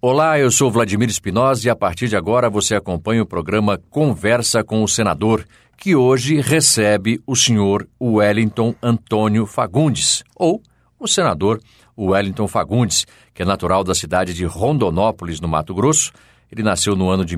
Olá, eu sou Vladimir Espinosa e a partir de agora você acompanha o programa Conversa com o Senador, que hoje recebe o senhor Wellington Antônio Fagundes, ou o senador Wellington Fagundes, que é natural da cidade de Rondonópolis, no Mato Grosso. Ele nasceu no ano de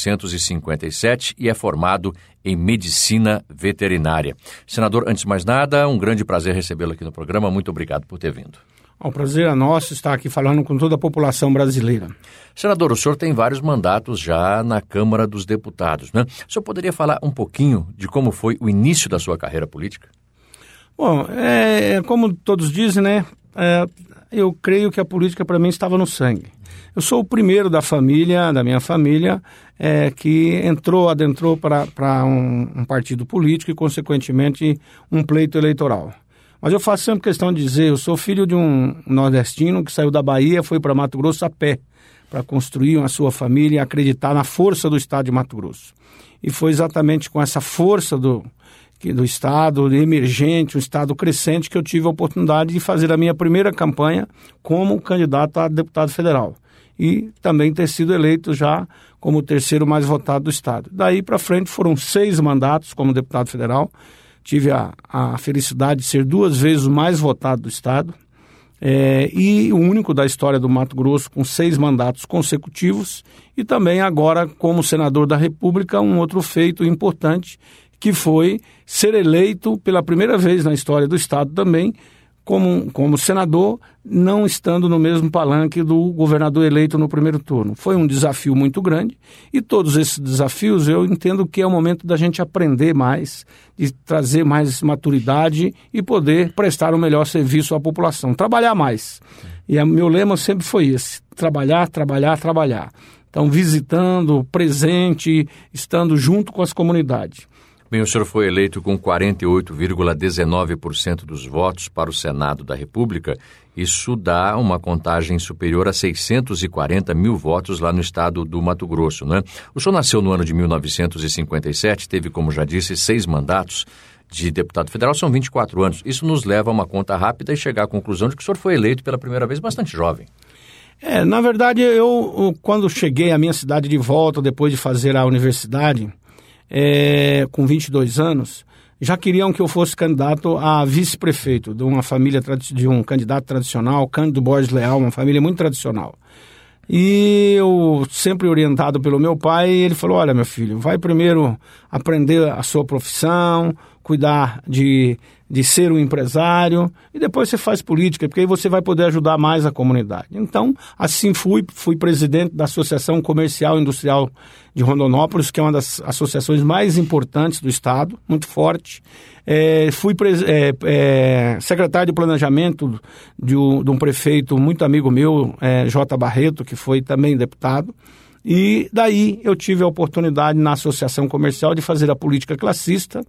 1957 e é formado em Medicina Veterinária. Senador, antes de mais nada, um grande prazer recebê-lo aqui no programa. Muito obrigado por ter vindo. O prazer é nosso estar aqui falando com toda a população brasileira. Senador, o senhor tem vários mandatos já na Câmara dos Deputados, né? O senhor poderia falar um pouquinho de como foi o início da sua carreira política? Bom, como todos dizem, né? Eu creio que a política para mim estava no sangue. Eu sou o primeiro da minha família, que adentrou para um partido político e, consequentemente, um pleito eleitoral. Mas eu faço sempre questão de dizer, eu sou filho de um nordestino que saiu da Bahia, foi para Mato Grosso a pé, para construir a sua família e acreditar na força do estado de Mato Grosso. E foi exatamente com essa força do estado emergente, um estado crescente, que eu tive a oportunidade de fazer a minha primeira campanha como candidato a deputado federal. E também ter sido eleito já como o terceiro mais votado do estado. Daí para frente foram 6 mandatos como deputado federal. Tive a felicidade de ser 2 vezes o mais votado do estado e o único da história do Mato Grosso com 6 mandatos consecutivos, e também agora como senador da República, um outro feito importante, que foi ser eleito pela primeira vez na história do estado também como senador, não estando no mesmo palanque do governador eleito no primeiro turno. Foi um desafio muito grande, e todos esses desafios eu entendo que é o momento da gente aprender mais, de trazer mais maturidade e poder prestar um melhor serviço à população, trabalhar mais. E o meu lema sempre foi esse: trabalhar, trabalhar, trabalhar. Então, visitando, presente, estando junto com as comunidades. Bem, o senhor foi eleito com 48,19% dos votos para o Senado da República. Isso dá uma contagem superior a 640 mil votos lá no estado do Mato Grosso, né? O senhor nasceu no ano de 1957, teve, como já disse, 6 mandatos de deputado federal, são 24 anos. Isso nos leva a uma conta rápida e chegar à conclusão de que o senhor foi eleito pela primeira vez bastante jovem. Na verdade, eu quando cheguei à minha cidade de volta, depois de fazer a universidade, com 22 anos, já queriam que eu fosse candidato a vice-prefeito de uma família, de um candidato tradicional, Cândido Borges Leal, uma família muito tradicional. E eu, sempre orientado pelo meu pai, ele falou: olha, meu filho, vai primeiro aprender a sua profissão, cuidar de ser um empresário, e depois você faz política, porque aí você vai poder ajudar mais a comunidade. Então, assim fui presidente da Associação Comercial e Industrial de Rondonópolis, que é uma das associações mais importantes do estado, muito forte. Fui secretário de planejamento de um prefeito muito amigo meu, J. Barreto, que foi também deputado. E daí eu tive a oportunidade na Associação Comercial de fazer a política classista,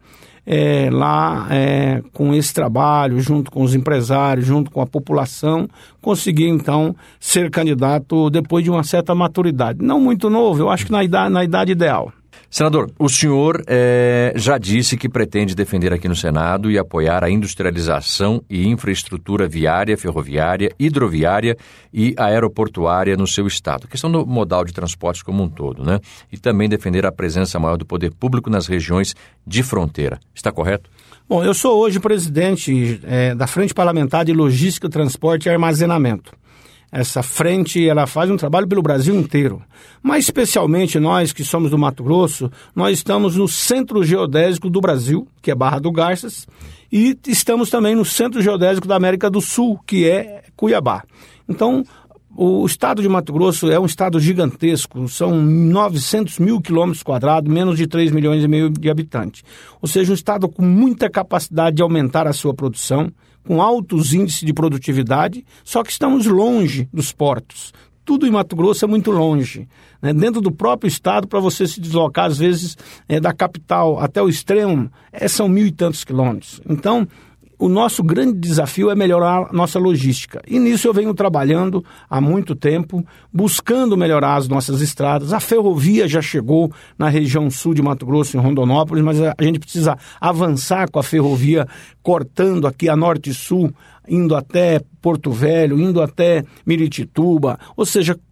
com esse trabalho, junto com os empresários, junto com a população, consegui então ser candidato depois de uma certa maturidade. Não muito novo, eu acho que na idade ideal. Senador, o senhor já disse que pretende defender aqui no Senado e apoiar a industrialização e infraestrutura viária, ferroviária, hidroviária e aeroportuária no seu estado. A questão do modal de transportes como um todo, né? E também defender a presença maior do poder público nas regiões de fronteira. Está correto? Bom, eu sou hoje presidente da Frente Parlamentar de Logística, Transporte e Armazenamento. Essa frente, ela faz um trabalho pelo Brasil inteiro, mas especialmente nós que somos do Mato Grosso, nós estamos no Centro Geodésico do Brasil, que é Barra do Garças, e estamos também no Centro Geodésico da América do Sul, que é Cuiabá. Então, o estado de Mato Grosso é um estado gigantesco, são 900 mil quilômetros quadrados, menos de 3,5 milhões de habitantes. Ou seja, um estado com muita capacidade de aumentar a sua produção, com altos índices de produtividade, só que estamos longe dos portos. Tudo em Mato Grosso é muito longe, né? Dentro do próprio estado, para você se deslocar, às vezes, da capital até o extremo, são 1.000 e tantos quilômetros. Então, o nosso grande desafio é melhorar a nossa logística. E nisso eu venho trabalhando há muito tempo, buscando melhorar as nossas estradas. A ferrovia já chegou na região sul de Mato Grosso, em Rondonópolis, mas a gente precisa avançar com a ferrovia, cortando aqui a norte e sul, indo até Porto Velho, indo até Miritituba, ou seja,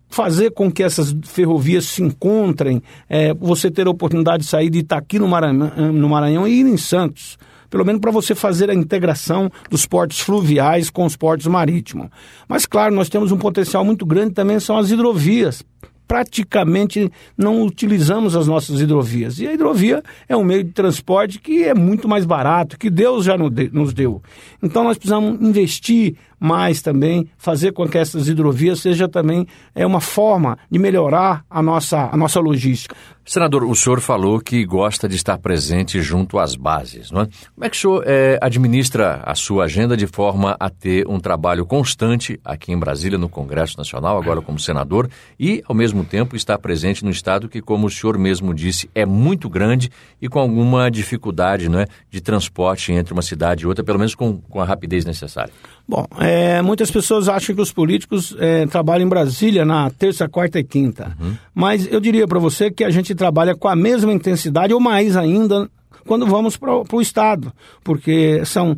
fazer com que essas ferrovias se encontrem, você ter a oportunidade de sair de Itaqui no Maranhão e ir em Santos, pelo menos para você fazer a integração dos portos fluviais com os portos marítimos. Mas, claro, nós temos um potencial muito grande também, são as hidrovias. Praticamente não utilizamos as nossas hidrovias. E a hidrovia é um meio de transporte que é muito mais barato, que Deus já nos deu. Então nós precisamos investir mais também, fazer com que essas hidrovias seja também uma forma de melhorar a nossa logística. Senador, o senhor falou que gosta de estar presente junto às bases, não é? Como é que o senhor administra a sua agenda de forma a ter um trabalho constante aqui em Brasília, no Congresso Nacional, agora como senador, e, ao mesmo tempo, estar presente no Estado que, como o senhor mesmo disse, é muito grande e com alguma dificuldade, não é, de transporte entre uma cidade e outra, pelo menos com a rapidez necessária? Bom, muitas pessoas acham que os políticos trabalham em Brasília na terça, quarta e quinta. Mas eu diria para você que a gente trabalha com a mesma intensidade ou mais ainda quando vamos para o Estado. Porque são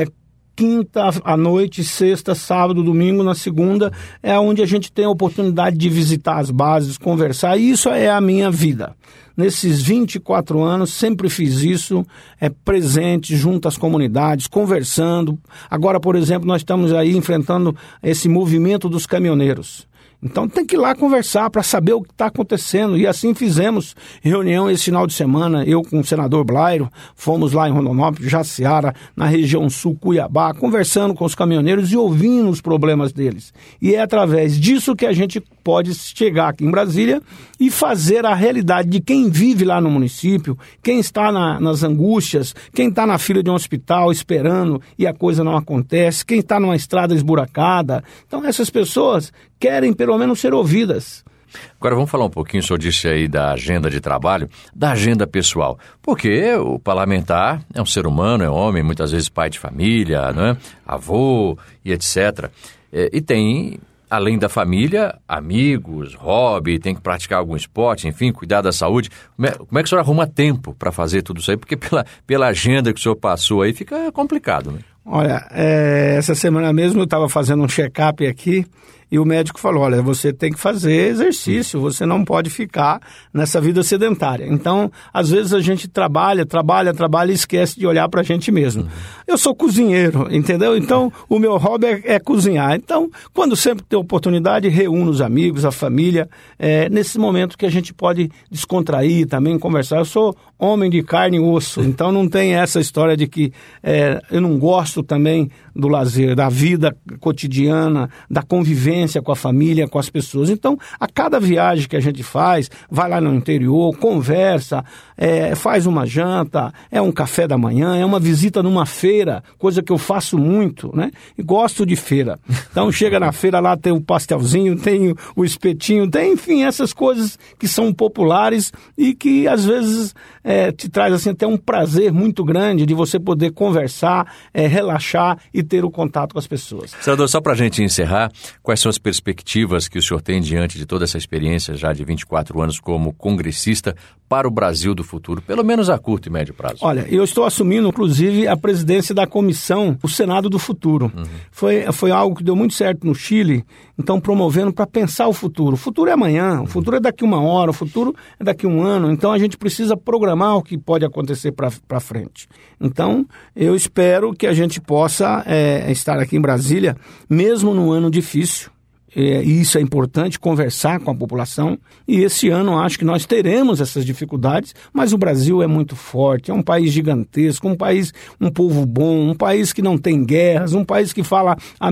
quinta à noite, sexta, sábado, domingo, na segunda, é onde a gente tem a oportunidade de visitar as bases, conversar. E isso é a minha vida. Nesses 24 anos, sempre fiz isso, presente, junto às comunidades, conversando. Agora, por exemplo, nós estamos aí enfrentando esse movimento dos caminhoneiros. Então tem que ir lá conversar para saber o que está acontecendo. E assim fizemos reunião esse final de semana, eu com o senador Blairo, fomos lá em Rondonópolis, Jaciara, na região sul, Cuiabá, conversando com os caminhoneiros e ouvindo os problemas deles. E é através disso que a gente pode chegar aqui em Brasília e fazer a realidade de quem vive lá no município, quem está nas angústias, quem está na fila de um hospital esperando e a coisa não acontece, quem está numa estrada esburacada. Então essas pessoas querem pelo menos ser ouvidas. Agora vamos falar um pouquinho, o senhor disse aí da agenda de trabalho, da agenda pessoal, porque o parlamentar é um ser humano, é homem, muitas vezes pai de família, não é? Avô e etc. E tem, além da família, amigos, hobby, tem que praticar algum esporte, enfim, cuidar da saúde. Como é que o senhor arruma tempo para fazer tudo isso aí? Porque pela agenda que o senhor passou aí fica complicado, né? Olha, essa semana mesmo eu estava fazendo um check-up aqui e o médico falou, olha, você tem que fazer exercício, você não pode ficar nessa vida sedentária. Então, às vezes a gente trabalha e esquece de olhar para a gente mesmo. Eu sou cozinheiro, entendeu? Então, o meu hobby é cozinhar. Então, quando sempre tem oportunidade, reúno os amigos, a família, nesse momento que a gente pode descontrair também, conversar. Eu sou homem de carne e osso, então não tem essa história de que eu não gosto também do lazer, da vida cotidiana, da convivência com a família, com as pessoas. Então, a cada viagem que a gente faz, vai lá no interior, conversa, faz uma janta, um café da manhã, é uma visita numa feira, coisa que eu faço muito, né? E gosto de feira. Então, chega na feira lá, tem o pastelzinho, tem o espetinho, tem, enfim, essas coisas que são populares e que, às vezes, te traz assim, até um prazer muito grande de você poder conversar, relaxar e ter o contato com as pessoas. Senador, só para a gente encerrar, quais são as perspectivas que o senhor tem diante de toda essa experiência já de 24 anos como congressista para o Brasil do futuro, pelo menos a curto e médio prazo? Olha, eu estou assumindo, inclusive, a presidência da comissão, o Senado do Futuro. Foi algo que deu muito certo no Chile, então promovendo para pensar o futuro. O futuro é amanhã, o futuro é daqui uma hora, o futuro é daqui um ano, então a gente precisa programar o que pode acontecer para frente. Então, eu espero que a gente possa estar aqui em Brasília, mesmo num ano difícil, e isso é importante, conversar com a população, e esse ano acho que nós teremos essas dificuldades, mas o Brasil é muito forte, é um país gigantesco, um povo bom, um país que não tem guerras, um país que fala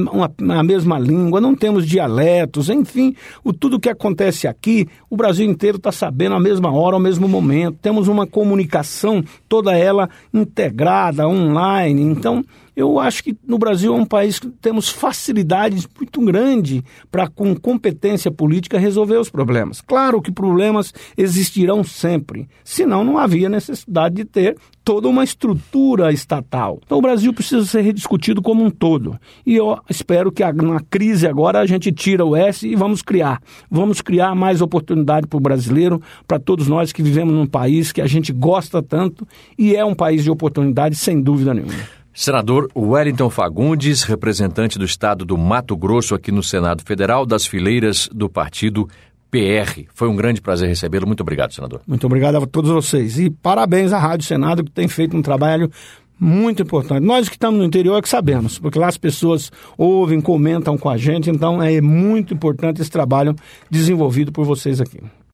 a mesma língua, não temos dialetos, enfim, tudo que acontece aqui, o Brasil inteiro está sabendo à mesma hora, ao mesmo momento, temos uma comunicação toda ela integrada, online, então eu acho que no Brasil é um país que temos facilidades muito grandes para, com competência política, resolver os problemas. Claro que problemas existirão sempre, senão não havia necessidade de ter toda uma estrutura estatal. Então o Brasil precisa ser rediscutido como um todo. E eu espero que na crise agora a gente tira o S e vamos criar mais oportunidade para o brasileiro, para todos nós que vivemos num país que a gente gosta tanto e é um país de oportunidade sem dúvida nenhuma. Senador Wellington Fagundes, representante do estado do Mato Grosso aqui no Senado Federal, das fileiras do partido PR. Foi um grande prazer recebê-lo. Muito obrigado, senador. Muito obrigado a todos vocês. E parabéns à Rádio Senado, que tem feito um trabalho muito importante. Nós que estamos no interior é que sabemos, porque lá as pessoas ouvem, comentam com a gente, então é muito importante esse trabalho desenvolvido por vocês aqui.